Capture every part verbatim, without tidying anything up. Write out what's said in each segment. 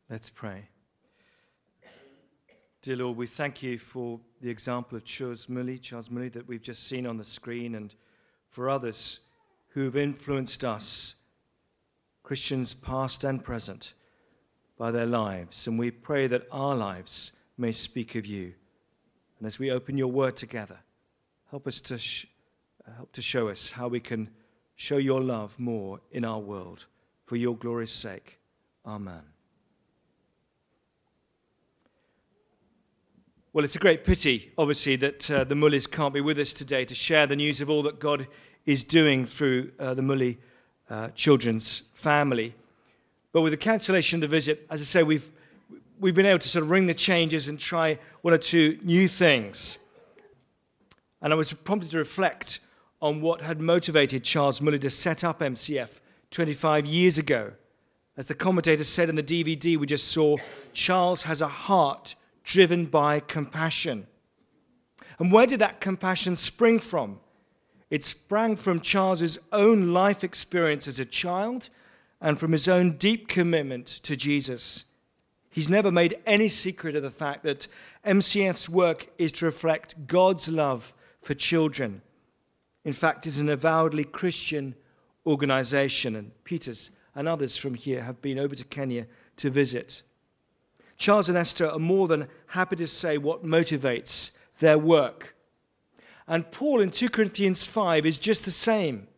Let's pray. Dear Lord, we thank you for the example of Charles Mully, Charles Mully that we've just seen on the screen, and for others who have influenced us, Christians past and present, by their lives. And we pray that our lives may speak of you. And as we open your word together, help us to sh- help to show us how we can show your love more in our world for your glory's sake. Amen. Well, it's a great pity, obviously, that uh, the Mulleys can't be with us today to share the news of all that God is doing through uh, the Mully uh, children's family. But with the cancellation of the visit, as I say, we've we've been able to sort of ring the changes and try one or two new things. And I was prompted to reflect on what had motivated Charles Mully to set up M C F twenty-five years ago. As the commentator said in the D V D we just saw, Charles has a heart driven by compassion. And where did that compassion spring from? It sprang from Charles's own life experience as a child and from his own deep commitment to Jesus. He's never made any secret of the fact that M C F's work is to reflect God's love for children. In fact, it's an avowedly Christian organization, and Peters and others from here have been over to Kenya to visit. Charles and Esther are more than happy to say what motivates their work. And Paul in Second Corinthians five is just the same.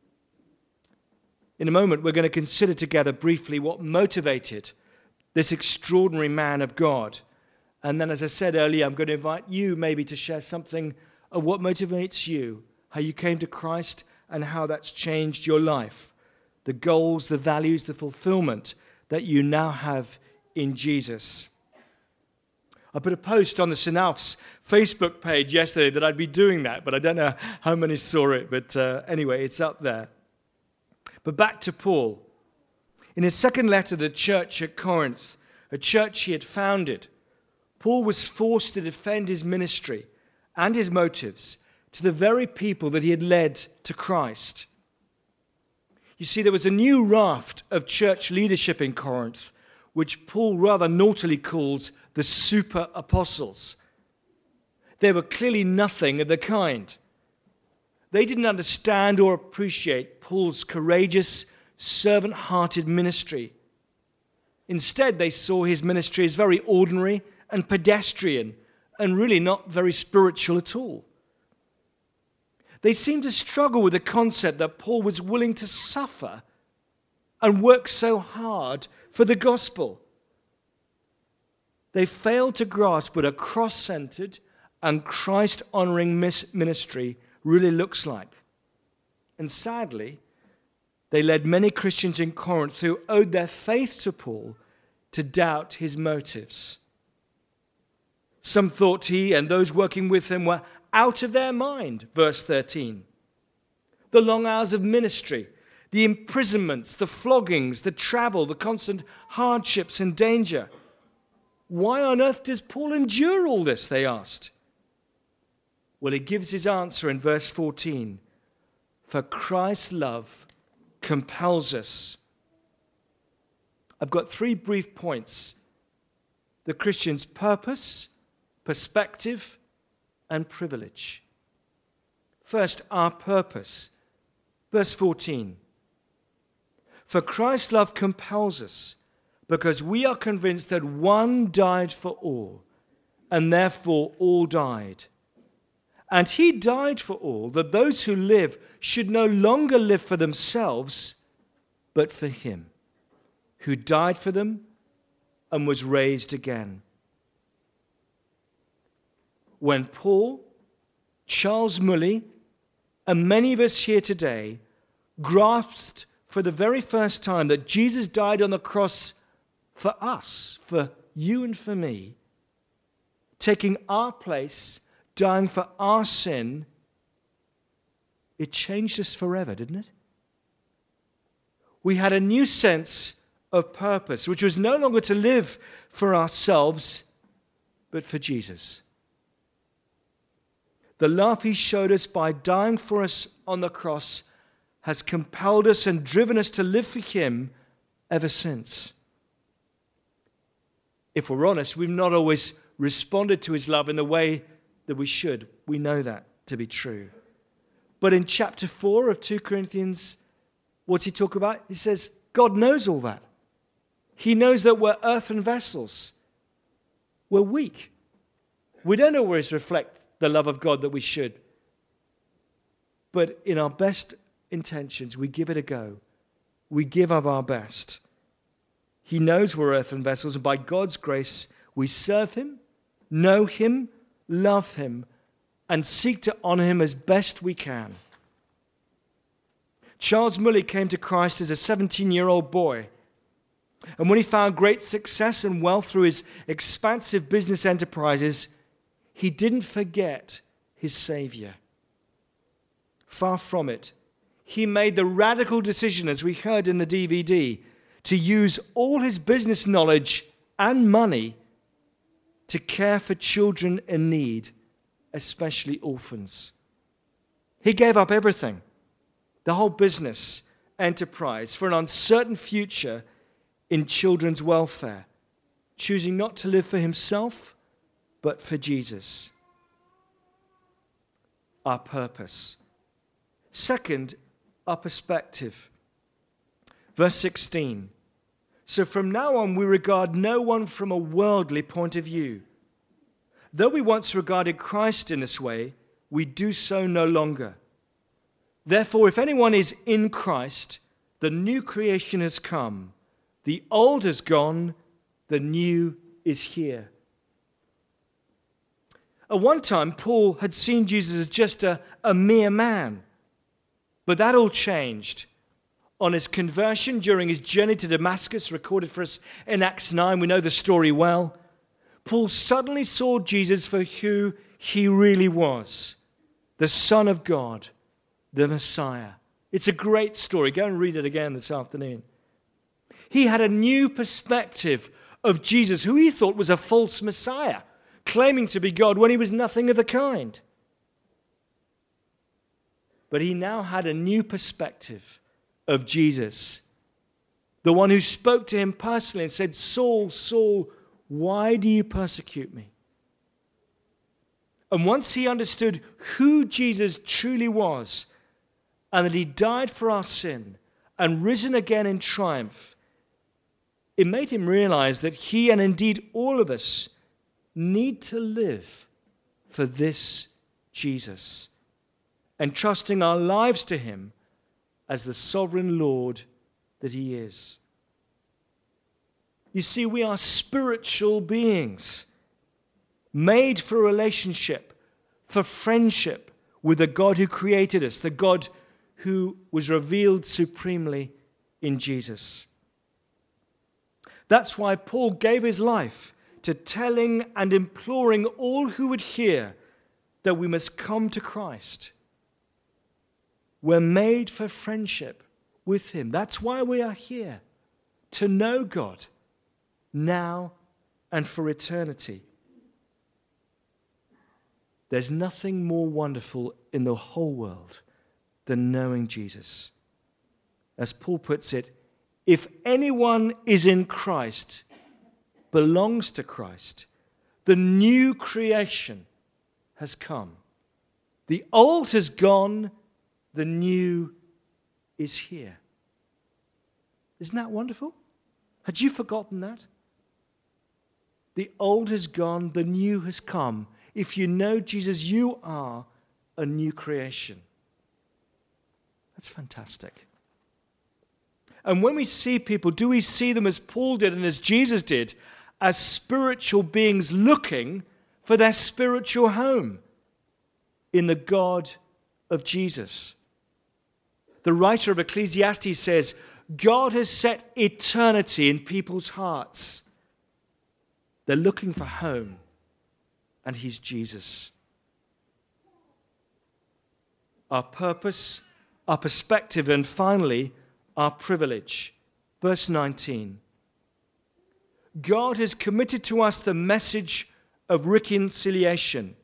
In a moment, we're going to consider together briefly what motivated this extraordinary man of God. And then, as I said earlier, I'm going to invite you maybe to share something of what motivates you, how you came to Christ and how that's changed your life, the goals, the values, the fulfillment that you now have in Jesus. I put a post on the Saint Alf's Facebook page yesterday that I'd be doing that, but I don't know how many saw it. But uh, anyway, it's up there. But back to Paul. In his second letter to the church at Corinth, a church he had founded, Paul was forced to defend his ministry and his motives to the very people that he had led to Christ. You see, there was a new raft of church leadership in Corinth, which Paul rather naughtily calls the super apostles. They were clearly nothing of the kind. They didn't understand or appreciate Paul's courageous, servant-hearted ministry. Instead, they saw his ministry as very ordinary and pedestrian and really not very spiritual at all. They seemed to struggle with the concept that Paul was willing to suffer and work so hard for the gospel. They failed to grasp what a cross-centered and Christ-honoring ministry really looks like. And sadly, they led many Christians in Corinth who owed their faith to Paul to doubt his motives. Some thought he and those working with him were out of their mind, verse thirteen. The long hours of ministry, the imprisonments, the floggings, the travel, the constant hardships and danger. Why on earth does Paul endure all this, they asked. Well, he gives his answer in verse fourteen. For Christ's love compels us. I've got three brief points. The Christian's purpose, perspective, and privilege. First, our purpose. Verse fourteen. For Christ's love compels us, because we are convinced that one died for all, and therefore all died. And he died for all, that those who live should no longer live for themselves, but for him, who died for them and was raised again. When Paul, Charles Mully, and many of us here today grasped for the very first time that Jesus died on the cross for us, for you and for me, taking our place, dying for our sin, it changed us forever, didn't it? We had a new sense of purpose, which was no longer to live for ourselves, but for Jesus. The love he showed us by dying for us on the cross has compelled us and driven us to live for him ever since. if we're honest, we've not always responded to his love in the way that we should. We know that to be true. But in chapter four of Second Corinthians, what's he talk about? He says, God knows all that. He knows that we're earthen vessels. We're weak. We don't always reflect the love of God that we should. But in our best intentions, we give it a go. We give of our best. He knows we're earthen vessels, and by God's grace, we serve him, know him, love him, and seek to honor him as best we can. Charles Muller came to Christ as a seventeen-year-old boy. And when he found great success and wealth through his expansive business enterprises, he didn't forget his Savior. Far from it. He made the radical decision, as we heard in the D V D, to use all his business knowledge and money to care for children in need, especially orphans. He gave up everything, the whole business enterprise, for an uncertain future in children's welfare, choosing not to live for himself, but for Jesus. Our purpose. Second, our perspective. Verse sixteen. So from now on we regard no one from a worldly point of view. Though we once regarded Christ in this way, we do so no longer. Therefore, if anyone is in Christ, the new creation has come. The old has gone, the new is here. At one time, Paul had seen Jesus as just a, a mere man. But that all changed. On his conversion during his journey to Damascus, recorded for us in Acts nine, we know the story well, Paul suddenly saw Jesus for who he really was, the Son of God, the Messiah. It's a great story. Go and read it again this afternoon. He had a new perspective of Jesus, who he thought was a false Messiah, claiming to be God when he was nothing of the kind. But he now had a new perspective of Jesus, the one who spoke to him personally and said, Saul, Saul, why do you persecute me? And once he understood who Jesus truly was, and that he died for our sin and risen again in triumph, it made him realize that he, and indeed all of us, need to live for this Jesus, entrusting our lives to him as the sovereign Lord that he is. You see, we are spiritual beings, made for relationship, for friendship with the God who created us, the God who was revealed supremely in Jesus. That's why Paul gave his life to telling and imploring all who would hear that we must come to Christ. We're made for friendship with him. That's why we are here, to know God now and for eternity. There's nothing more wonderful in the whole world than knowing Jesus. As Paul puts it, if anyone is in Christ, belongs to Christ, the new creation has come. The old has gone, the new is here. Isn't that wonderful? Had you forgotten that? The old has gone, the new has come. If you know Jesus, you are a new creation. That's fantastic. And when we see people, do we see them as Paul did and as Jesus did, as spiritual beings looking for their spiritual home in the God of Jesus? The writer of Ecclesiastes says, God has set eternity in people's hearts. They're looking for home, and he's Jesus. Our purpose, our perspective, and finally, our privilege. Verse nineteen. God has committed to us the message of reconciliation.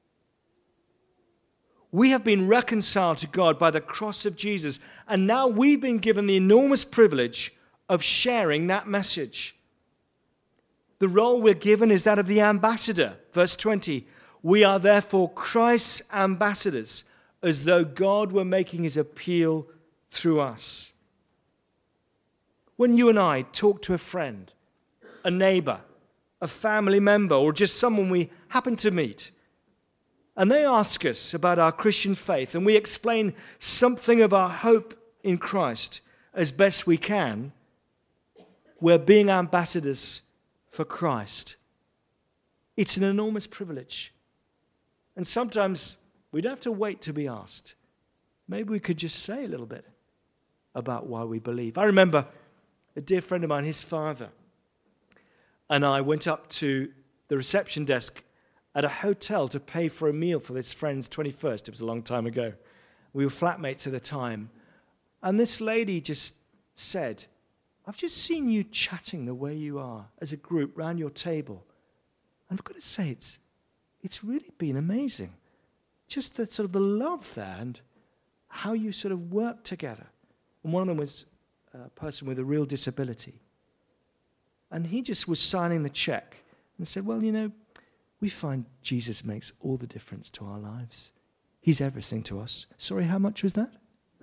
We have been reconciled to God by the cross of Jesus, and now we've been given the enormous privilege of sharing that message. the role we're given is that of the ambassador. Verse twenty, we are therefore Christ's ambassadors, as though God were making his appeal through us. When you and I talk to a friend, a neighbor, a family member, or just someone we happen to meet, and they ask us about our Christian faith, and we explain something of our hope in Christ as best we can, we're being ambassadors for Christ. It's an enormous privilege. And sometimes we don't have to wait to be asked. Maybe we could just say a little bit about why we believe. I remember a dear friend of mine, his father, and I went up to the reception desk at a hotel to pay for a meal for this friend's twenty-first. It was a long time ago. We were flatmates at the time. And this lady just said, I've just seen you chatting the way you are as a group round your table. And I've got to say, it's, it's really been amazing. Just the sort of the love there and how you sort of work together. And one of them was a person with a real disability. And he just was signing the check and said, well, you know, we find Jesus makes all the difference to our lives. He's everything to us. Sorry, how much was that?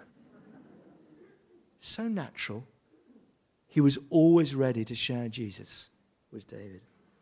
So natural. He was always ready to share Jesus, was David.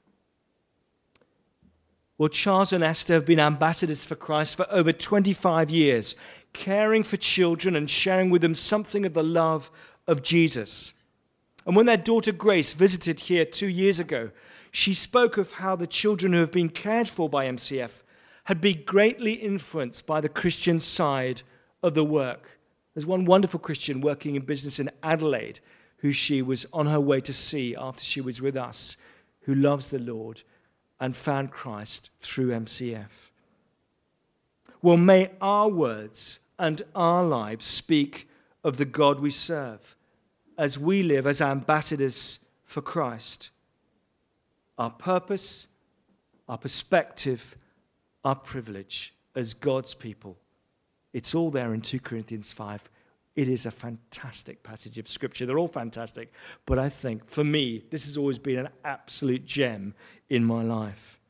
Well, Charles and Esther have been ambassadors for Christ for over twenty-five years, caring for children and sharing with them something of the love of Jesus. And when their daughter Grace visited here two years ago, she spoke of how the children who have been cared for by M C F had been greatly influenced by the Christian side of the work. There's one wonderful Christian working in business in Adelaide who she was on her way to see after she was with us, who loves the Lord and found Christ through M C F. Well, may our words and our lives speak of the God we serve as we live as ambassadors for Christ. Our purpose, our perspective, our privilege as God's people. It's all there in two Corinthians five. It is a fantastic passage of Scripture. They're all fantastic. But I think, for me, this has always been an absolute gem in my life.